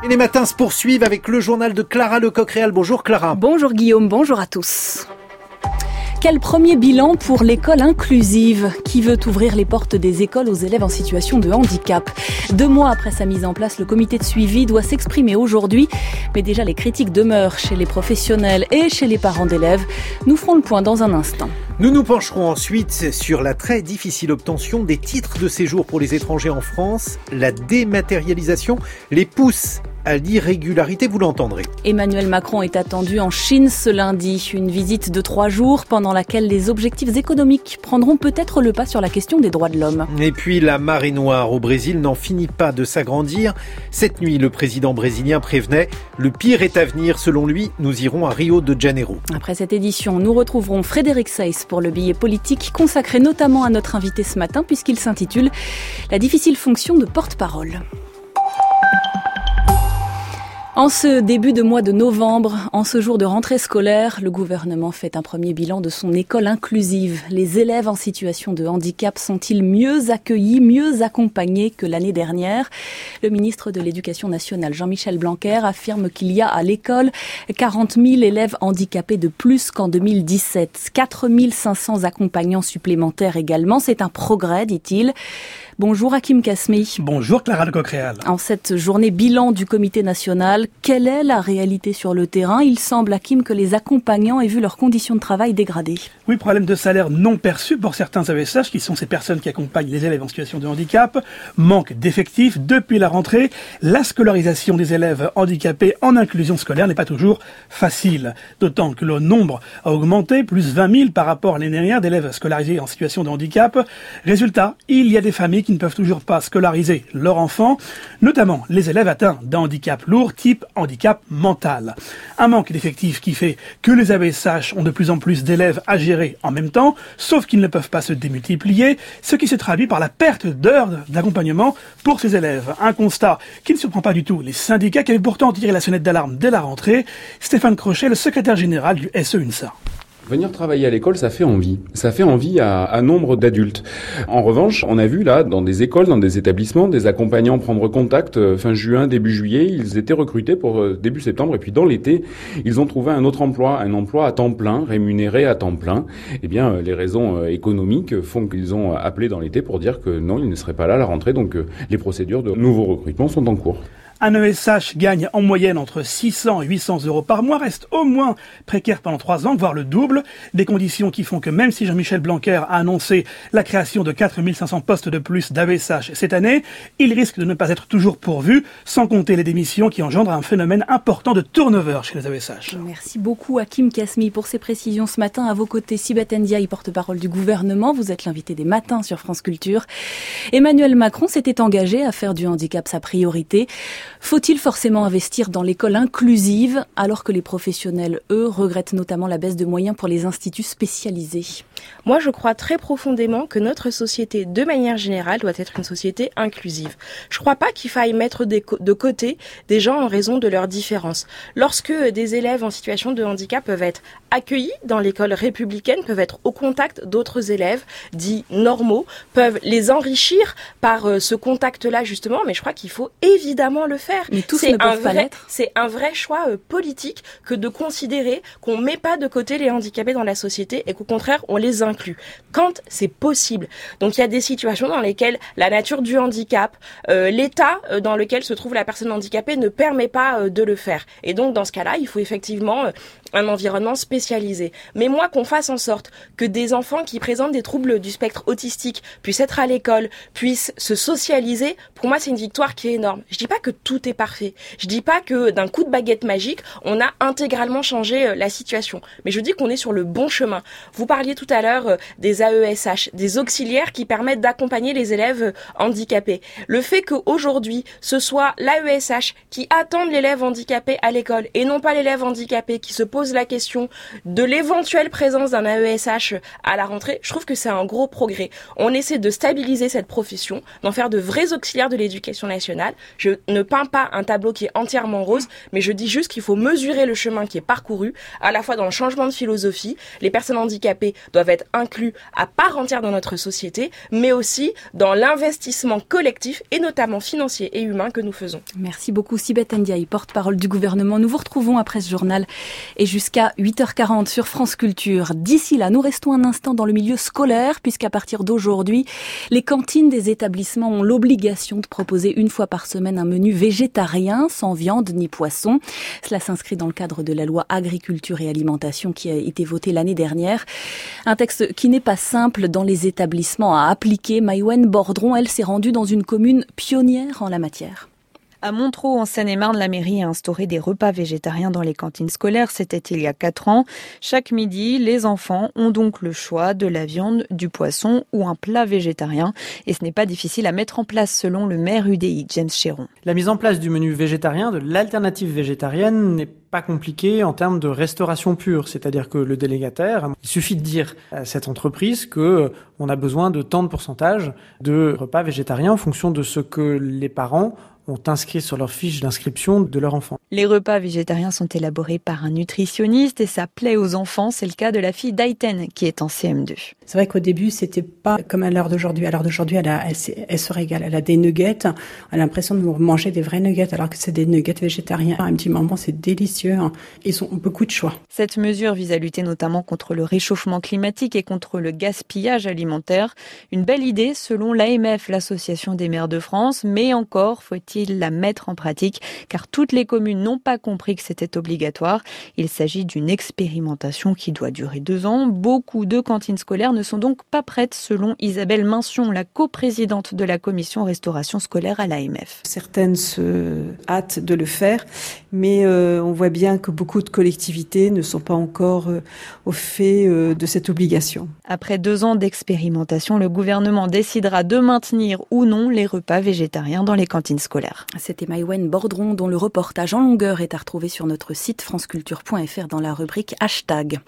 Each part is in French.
Et les matins se poursuivent avec le journal de Clara Lecoq-Réal. Bonjour Clara. Bonjour Guillaume, bonjour à tous. Quel premier bilan pour l'école inclusive qui veut ouvrir les portes des écoles aux élèves en situation de handicap? 2 mois après sa mise en place, le comité de suivi doit s'exprimer aujourd'hui. Mais déjà, les critiques demeurent chez les professionnels et chez les parents d'élèves. Nous ferons le point dans un instant. Nous nous pencherons ensuite sur la très difficile obtention des titres de séjour pour les étrangers en France. La dématérialisation les pousse à l'irrégularité, vous l'entendrez. Emmanuel Macron est attendu en Chine ce lundi. Une visite de 3 jours pendant laquelle les objectifs économiques prendront peut-être le pas sur la question des droits de l'homme. Et puis la marée noire au Brésil n'en finit pas de s'agrandir. Cette nuit, le président brésilien prévenait « Le pire est à venir, selon lui, nous irons à Rio de Janeiro ». Après cette édition, nous retrouverons Frédéric Seyss pour le billet politique consacré notamment à notre invité ce matin puisqu'il s'intitule « La difficile fonction de porte-parole ». En ce début de mois de novembre, en ce jour de rentrée scolaire, le gouvernement fait un premier bilan de son école inclusive. Les élèves en situation de handicap sont-ils mieux accueillis, mieux accompagnés que l'année dernière? Le ministre de l'Éducation nationale, Jean-Michel Blanquer, affirme qu'il y a à l'école 40 000 élèves handicapés de plus qu'en 2017. 4 500 accompagnants supplémentaires également. C'est un progrès, dit-il. Bonjour Hakim Kasmi. Bonjour Clara Lecoq-Réal. En cette journée bilan du comité national, quelle est la réalité sur le terrain? Il semble, Hakim, que les accompagnants aient vu leurs conditions de travail dégradées. Oui, problème de salaire non perçu pour certains AESH, qui sont ces personnes qui accompagnent les élèves en situation de handicap. Manque d'effectifs depuis la rentrée. La scolarisation des élèves handicapés en inclusion scolaire n'est pas toujours facile. D'autant que le nombre a augmenté, plus 20 000 par rapport à l'année dernière d'élèves scolarisés en situation de handicap. Résultat, il y a des familles qui ne peuvent toujours pas scolariser leurs enfants, notamment les élèves atteints d'un handicap lourd, type handicap mental. Un manque d'effectifs qui fait que les AESH ont de plus en plus d'élèves à gérer en même temps, sauf qu'ils ne peuvent pas se démultiplier, ce qui se traduit par la perte d'heures d'accompagnement pour ces élèves. Un constat qui ne surprend pas du tout les syndicats qui avaient pourtant tiré la sonnette d'alarme dès la rentrée. Stéphane Crochet, le secrétaire général du SE-UNSA. Venir travailler à l'école, ça fait envie. Ça fait envie à nombre d'adultes. En revanche, on a vu là, dans des écoles, dans des établissements, des accompagnants prendre contact fin juin, début juillet. Ils étaient recrutés pour début septembre. Et puis dans l'été, ils ont trouvé un autre emploi, un emploi à temps plein, rémunéré à temps plein. Eh bien, les raisons économiques font qu'ils ont appelé dans l'été pour dire que non, ils ne seraient pas là à la rentrée. Donc, les procédures de nouveaux recrutements sont en cours. Un AESH gagne en moyenne entre 600 et 800 euros par mois, reste au moins précaire pendant 3 ans, voire le double. Des conditions qui font que même si Jean-Michel Blanquer a annoncé la création de 4 500 postes de plus d'AESH cette année, il risque de ne pas être toujours pourvu, sans compter les démissions qui engendrent un phénomène important de turnover chez les AESH. Merci beaucoup Hakim Kasmi pour ces précisions ce matin. À vos côtés, Sibeth Ndiaye, porte-parole du gouvernement. Vous êtes l'invité des matins sur France Culture. Emmanuel Macron s'était engagé à faire du handicap sa priorité. Faut-il forcément investir dans l'école inclusive alors que les professionnels, eux, regrettent notamment la baisse de moyens pour les instituts spécialisés? Moi, je crois très profondément que notre société, de manière générale, doit être une société inclusive. Je crois pas qu'il faille mettre de côté des gens en raison de leurs différences. Lorsque des élèves en situation de handicap peuvent être accueillis dans l'école républicaine, peuvent être au contact d'autres élèves dits normaux, peuvent les enrichir par ce contact-là justement, mais je crois qu'il faut évidemment le faire. Mais tous ne peuvent pas l'être. C'est un vrai choix politique que de considérer qu'on met pas de côté les handicapés dans la société et qu'au contraire on les inclut quand c'est possible. Donc il y a des situations dans lesquelles la nature du handicap, l'état dans lequel se trouve la personne handicapée ne permet pas de le faire. Et donc dans ce cas-là, il faut effectivement un environnement spécialisé. Mais moi, qu'on fasse en sorte que des enfants qui présentent des troubles du spectre autistique puissent être à l'école, puissent se socialiser, pour moi c'est une victoire qui est énorme. Je dis pas que tout est parfait. Je dis pas que d'un coup de baguette magique, on a intégralement changé la situation. Mais je dis qu'on est sur le bon chemin. Vous parliez tout à l'heure des AESH, des auxiliaires qui permettent d'accompagner les élèves handicapés. Le fait qu'aujourd'hui, ce soit l'AESH qui attende l'élève handicapé à l'école et non pas l'élève handicapé qui se pose la question de l'éventuelle présence d'un AESH à la rentrée, je trouve que c'est un gros progrès. On essaie de stabiliser cette profession, d'en faire de vrais auxiliaires de l'éducation nationale. Je ne parle peins pas un tableau qui est entièrement rose, mais je dis juste qu'il faut mesurer le chemin qui est parcouru, à la fois dans le changement de philosophie. Les personnes handicapées doivent être incluses à part entière dans notre société, mais aussi dans l'investissement collectif et notamment financier et humain que nous faisons. Merci beaucoup Sibeth Ndiaye, porte-parole du gouvernement. Nous vous retrouvons après ce journal et jusqu'à 8h40 sur France Culture. D'ici là, nous restons un instant dans le milieu scolaire puisqu'à partir d'aujourd'hui, les cantines des établissements ont l'obligation de proposer une fois par semaine un menu végétarien sans viande ni poisson. Cela s'inscrit dans le cadre de la loi Agriculture et Alimentation qui a été votée l'année dernière. Un texte qui n'est pas simple dans les établissements à appliquer. Maïwenn Bordron, elle, s'est rendue dans une commune pionnière en la matière. À Montereau, en Seine-et-Marne, la mairie a instauré des repas végétariens dans les cantines scolaires. C'était il y a 4 ans. Chaque midi, les enfants ont donc le choix de la viande, du poisson ou un plat végétarien. Et ce n'est pas difficile à mettre en place selon le maire UDI, James Chéron. La mise en place du menu végétarien, de l'alternative végétarienne, n'est pas compliqué en termes de restauration pure. C'est-à-dire que le délégataire, il suffit de dire à cette entreprise que on a besoin de tant de pourcentage de repas végétariens en fonction de ce que les parents ont inscrit sur leur fiche d'inscription de leur enfant. Les repas végétariens sont élaborés par un nutritionniste et ça plaît aux enfants. C'est le cas de la fille d'Aïten qui est en CM2. C'est vrai qu'au début, c'était pas comme à l'heure d'aujourd'hui. À l'heure d'aujourd'hui, elle se régale. Elle a des nuggets. Elle a l'impression de manger des vrais nuggets alors que c'est des nuggets végétariens. Elle me dit, maman, c'est délicieux. Ils ont beaucoup de choix. Cette mesure vise à lutter notamment contre le réchauffement climatique et contre le gaspillage alimentaire. Une belle idée selon l'AMF, l'Association des maires de France, mais encore faut-il la mettre en pratique car toutes les communes n'ont pas compris que c'était obligatoire. Il s'agit d'une expérimentation qui doit durer 2 ans. Beaucoup de cantines scolaires ne sont donc pas prêtes selon Isabelle Mincion, la coprésidente de la commission restauration scolaire à l'AMF. Certaines se hâtent de le faire, mais on voit bien que beaucoup de collectivités ne sont pas encore au fait de cette obligation. Après 2 ans d'expérimentation, le gouvernement décidera de maintenir ou non les repas végétariens dans les cantines scolaires. C'était Maïwenn Bordron dont le reportage en longueur est à retrouver sur notre site franceculture.fr dans la rubrique hashtag.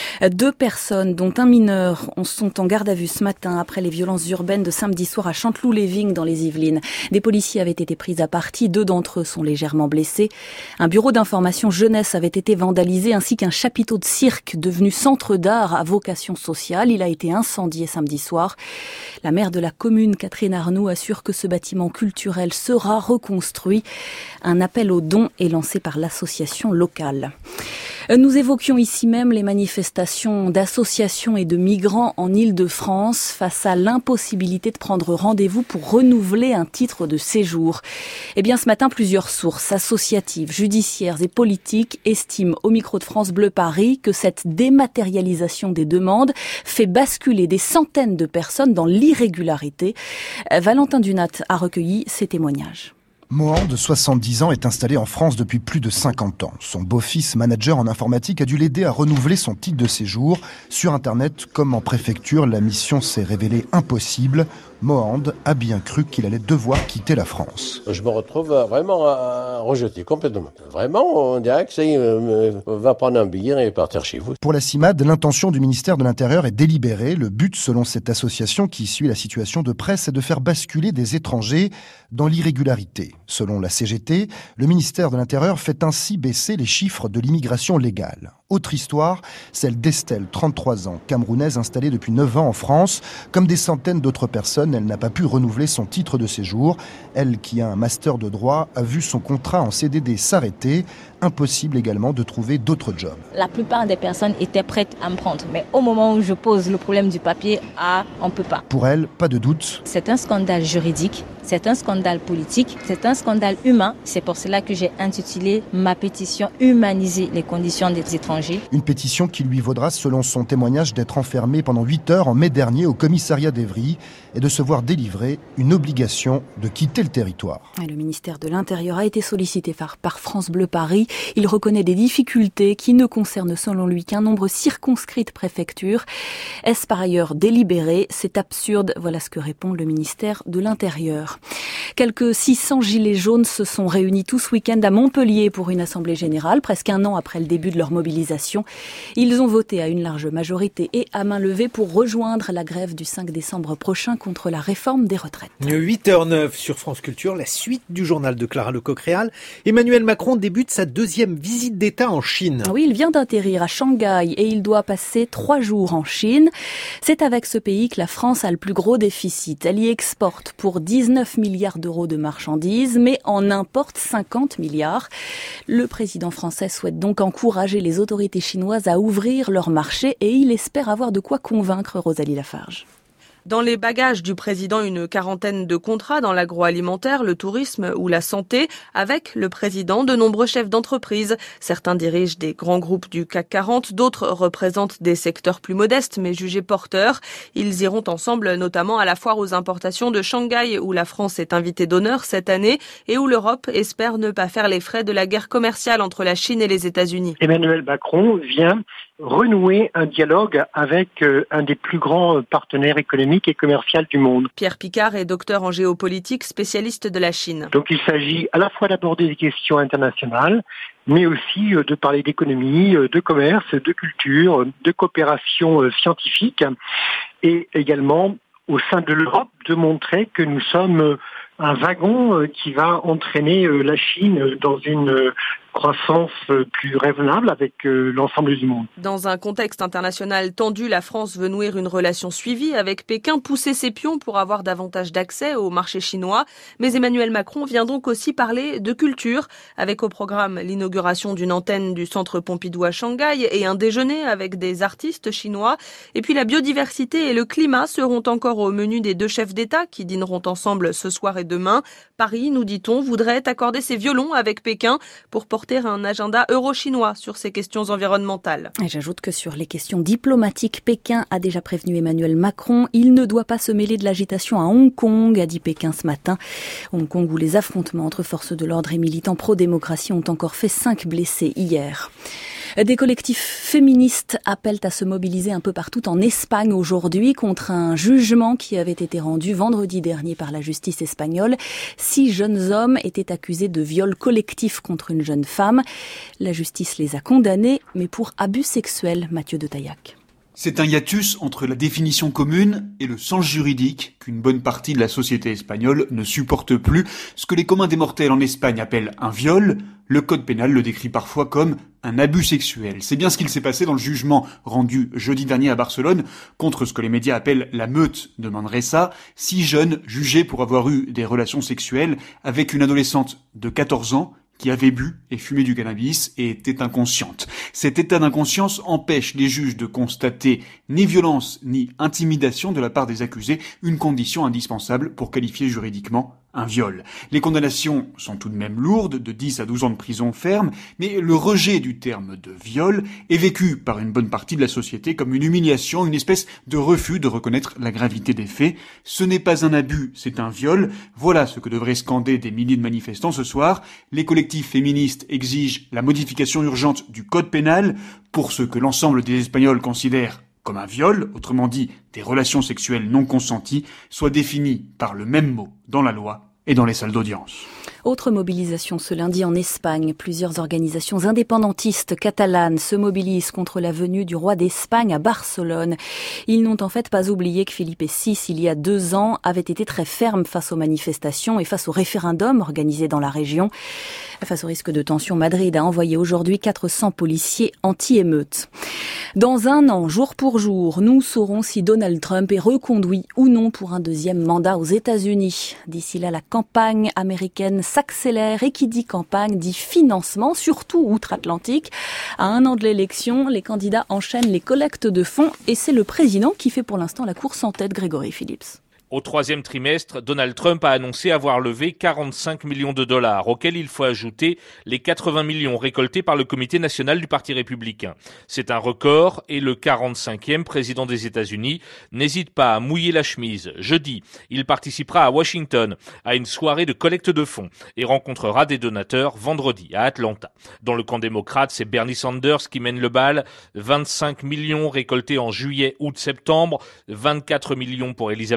2 personnes, dont un mineur, sont en garde à vue ce matin après les violences urbaines de samedi soir à Chanteloup-les-Vignes dans les Yvelines. Des policiers avaient été pris à partie, 2 d'entre eux sont légèrement blessés. Un bureau d'information jeunesse avait été vandalisé ainsi qu'un chapiteau de cirque devenu centre d'art à vocation sociale. Il a été incendié samedi soir. La maire de la commune, Catherine Arnoux, assure que ce bâtiment culturel sera reconstruit. Un appel aux dons est lancé par l'association locale. Nous évoquions ici même les manifestations d'associations et de migrants en Île-de-France face à l'impossibilité de prendre rendez-vous pour renouveler un titre de séjour. Eh bien, ce matin, plusieurs sources associatives, judiciaires et politiques estiment au micro de France Bleu Paris que cette dématérialisation des demandes fait basculer des centaines de personnes dans l'irrégularité. Valentin Dunat a recueilli ces témoignages. Mohan, de 70 ans, est installé en France depuis plus de 50 ans. Son beau-fils, manager en informatique, a dû l'aider à renouveler son titre de séjour. Sur Internet comme en préfecture, la mission s'est révélée impossible. Mohand a bien cru qu'il allait devoir quitter la France. Je me retrouve vraiment rejeté complètement. Vraiment, on dirait que ça y est, va prendre un billet et partir chez vous. Pour la CIMAD, l'intention du ministère de l'Intérieur est délibérée. Le but, selon cette association qui suit la situation de presse, est de faire basculer des étrangers dans l'irrégularité. Selon la CGT, le ministère de l'Intérieur fait ainsi baisser les chiffres de l'immigration légale. Autre histoire, celle d'Estelle, 33 ans, camerounaise installée depuis 9 ans en France. Comme des centaines d'autres personnes, elle n'a pas pu renouveler son titre de séjour. Elle, qui a un master de droit, a vu son contrat en CDD s'arrêter. Impossible également de trouver d'autres jobs. La plupart des personnes étaient prêtes à me prendre. Mais au moment où je pose le problème du papier, on ne peut pas. Pour elle, pas de doute. C'est un scandale juridique, c'est un scandale politique, c'est un scandale humain. C'est pour cela que j'ai intitulé ma pétition « Humaniser les conditions des étrangers ». Une pétition qui lui vaudra, selon son témoignage, d'être enfermée pendant 8 heures en mai dernier au commissariat d'Evry et de se voir délivrer une obligation de quitter le territoire. Et le ministère de l'Intérieur a été sollicité par France Bleu Paris. Il reconnaît des difficultés qui ne concernent selon lui qu'un nombre circonscrit de préfectures. Est-ce par ailleurs délibéré ? C'est absurde. Voilà ce que répond le ministère de l'Intérieur. Quelques 600 gilets jaunes se sont réunis tout ce week-end à Montpellier pour une assemblée générale, presque un an après le début de leur mobilisation. mobilisation. Ils ont voté à une large majorité et à main levée pour rejoindre la grève du 5 décembre prochain contre la réforme des retraites. 8h09 sur France Culture, la suite du journal de Clara Lecoq-Réal. Emmanuel Macron débute sa deuxième visite d'État en Chine. Oui, il vient d'atterrir à Shanghai et il doit passer 3 jours en Chine. C'est avec ce pays que la France a le plus gros déficit. Elle y exporte pour 19 milliards d'euros de marchandises, mais en importe 50 milliards. Le président français souhaite donc encourager les autorités chinoises à ouvrir leur marché et il espère avoir de quoi convaincre Rosalie Lafarge. Dans les bagages du président, une quarantaine de contrats dans l'agroalimentaire, le tourisme ou la santé. Avec le président, de nombreux chefs d'entreprise. Certains dirigent des grands groupes du CAC 40, d'autres représentent des secteurs plus modestes mais jugés porteurs. Ils iront ensemble notamment à la foire aux importations de Shanghai où la France est invitée d'honneur cette année et où l'Europe espère ne pas faire les frais de la guerre commerciale entre la Chine et les États-Unis. Emmanuel Macron vient renouer un dialogue avec un des plus grands partenaires économiques et commerciaux du monde. Pierre Picard est docteur en géopolitique, spécialiste de la Chine. Donc il s'agit à la fois d'aborder des questions internationales, mais aussi de parler d'économie, de commerce, de culture, de coopération scientifique et également au sein de l'Europe de montrer que nous sommes un wagon qui va entraîner la Chine dans une croissance plus raisonnable avec l'ensemble du monde. Dans un contexte international tendu, la France veut nouer une relation suivie avec Pékin, pousser ses pions pour avoir davantage d'accès au marché chinois. Mais Emmanuel Macron vient donc aussi parler de culture, avec au programme l'inauguration d'une antenne du Centre Pompidou à Shanghai et un déjeuner avec des artistes chinois. Et puis la biodiversité et le climat seront encore au menu des deux chefs d'État qui dîneront ensemble ce soir et demain. Paris, nous dit-on, voudrait accorder ses violons avec Pékin pour porter un agenda euro-chinois sur ces questions environnementales. Et j'ajoute que sur les questions diplomatiques, Pékin a déjà prévenu Emmanuel Macron. Il ne doit pas se mêler de l'agitation à Hong Kong, a dit Pékin ce matin. Hong Kong où les affrontements entre forces de l'ordre et militants pro-démocratie ont encore fait 5 blessés hier. Des collectifs féministes appellent à se mobiliser un peu partout en Espagne aujourd'hui contre un jugement qui avait été rendu vendredi dernier par la justice espagnole. 6 jeunes hommes étaient accusés de viol collectif contre une jeune femme. La justice les a condamnés, mais pour abus sexuels, Mathieu de Taillac. C'est un hiatus entre la définition commune et le sens juridique qu'une bonne partie de la société espagnole ne supporte plus. Ce que les communs des mortels en Espagne appellent un viol, le code pénal le décrit parfois comme un abus sexuel. C'est bien ce qu'il s'est passé dans le jugement rendu jeudi dernier à Barcelone contre ce que les médias appellent la meute de Manresa. 6 jeunes jugés pour avoir eu des relations sexuelles avec une adolescente de 14 ans qui avait bu et fumé du cannabis et était inconsciente. Cet état d'inconscience empêche les juges de constater ni violence ni intimidation de la part des accusés, une condition indispensable pour qualifier juridiquement un viol. Les condamnations sont tout de même lourdes, de 10 à 12 ans de prison ferme, mais le rejet du terme de viol est vécu par une bonne partie de la société comme une humiliation, une espèce de refus de reconnaître la gravité des faits. Ce n'est pas un abus, c'est un viol. Voilà ce que devraient scander des milliers de manifestants ce soir. Les collectifs féministes exigent la modification urgente du code pénal pour ce que l'ensemble des Espagnols considèrent comme un viol, autrement dit des relations sexuelles non consenties, soit définies par le même mot dans la loi et dans les salles d'audience. Autre mobilisation ce lundi en Espagne. Plusieurs organisations indépendantistes catalanes se mobilisent contre la venue du roi d'Espagne à Barcelone. Ils n'ont en fait pas oublié que Felipe VI, il y a 2 ans, avait été très ferme face aux manifestations et face au référendum organisé dans la région. Face au risque de tension, Madrid a envoyé aujourd'hui 400 policiers anti-émeutes. Dans 1 an, jour pour jour, nous saurons si Donald Trump est reconduit ou non pour un 2e mandat aux États-Unis. D'ici là, la campagne américaine s'accélère et qui dit campagne dit financement, surtout outre-Atlantique. À 1 an de l'élection, les candidats enchaînent les collectes de fonds et c'est le président qui fait pour l'instant la course en tête, Grégory Phillips. Au 3e trimestre, Donald Trump a annoncé avoir levé 45 millions de dollars, auxquels il faut ajouter les 80 millions récoltés par le Comité national du Parti républicain. C'est un record et le 45e président des États-Unis n'hésite pas à mouiller la chemise. Jeudi, il participera à Washington à une soirée de collecte de fonds et rencontrera des donateurs vendredi à Atlanta. Dans le camp démocrate, c'est Bernie Sanders qui mène le bal. 25 millions récoltés en juillet, août, septembre, 24 millions pour Elizabeth Warren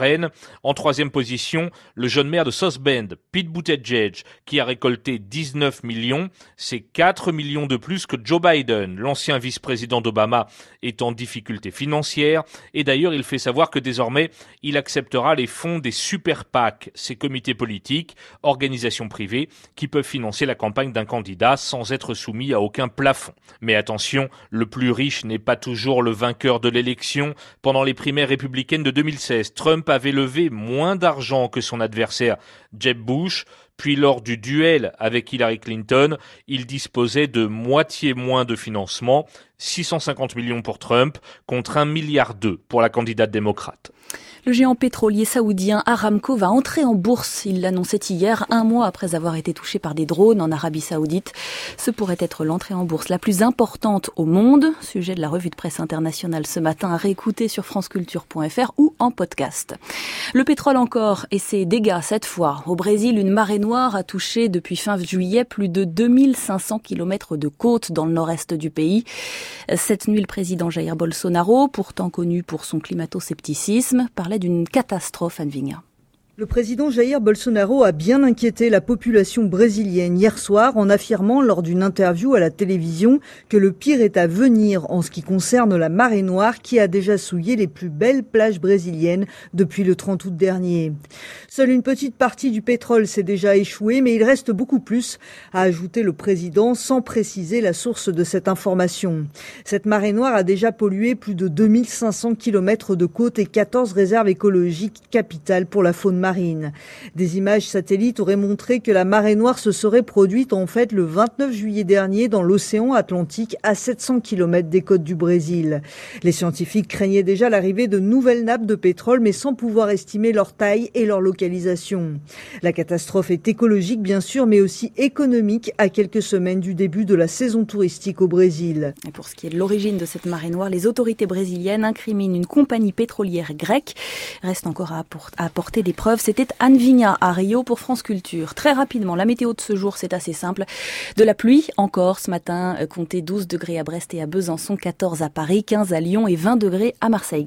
McLaren. En troisième position, le jeune maire de South Bend, Pete Buttigieg, qui a récolté 19 millions. C'est 4 millions de plus que Joe Biden. L'ancien vice-président d'Obama est en difficulté financière. Et d'ailleurs, il fait savoir que désormais, il acceptera les fonds des super PAC, ces comités politiques, organisations privées, qui peuvent financer la campagne d'un candidat sans être soumis à aucun plafond. Mais attention, le plus riche n'est pas toujours le vainqueur de l'élection. Pendant les primaires républicaines de 2016, Trump avait levé moins d'argent que son adversaire Jeb Bush. Puis lors du duel avec Hillary Clinton, il disposait de moitié moins de financement, 650 millions pour Trump contre 1,2 milliard pour la candidate démocrate. Le géant pétrolier saoudien Aramco va entrer en bourse. Il l'annonçait hier, 1 mois après avoir été touché par des drones en Arabie Saoudite. Ce pourrait être l'entrée en bourse la plus importante au monde. Sujet de la revue de presse internationale ce matin à réécouter sur franceculture.fr ou en podcast. Le pétrole encore et ses dégâts cette fois. Au Brésil, une marée noire a touché depuis fin juillet plus de 2500 km de côte dans le nord-est du pays. Cette nuit, le président Jair Bolsonaro, pourtant connu pour son climato-scepticisme, parlait d'une catastrophe, Anne Vigna. Le président Jair Bolsonaro a bien inquiété la population brésilienne hier soir en affirmant lors d'une interview à la télévision que le pire est à venir en ce qui concerne la marée noire qui a déjà souillé les plus belles plages brésiliennes depuis le 30 août dernier. Seule une petite partie du pétrole s'est déjà échouée, mais il reste beaucoup plus, a ajouté le président sans préciser la source de cette information. Cette marée noire a déjà pollué plus de 2500 km de côte et 14 réserves écologiques capitales pour la faune marine. Des images satellites auraient montré que la marée noire se serait produite en fait le 29 juillet dernier dans l'océan Atlantique à 700 km des côtes du Brésil. Les scientifiques craignaient déjà l'arrivée de nouvelles nappes de pétrole mais sans pouvoir estimer leur taille et leur localisation. La catastrophe est écologique bien sûr mais aussi économique à quelques semaines du début de la saison touristique au Brésil. Et pour ce qui est de l'origine de cette marée noire, les autorités brésiliennes incriminent une compagnie pétrolière grecque. Reste encore à apporter des preuves. C'était Anne Vigna à Rio pour France Culture. Très rapidement, la météo de ce jour, c'est assez simple. De la pluie encore ce matin, comptez 12 degrés à Brest et à Besançon, 14 à Paris, 15 à Lyon et 20 degrés à Marseille.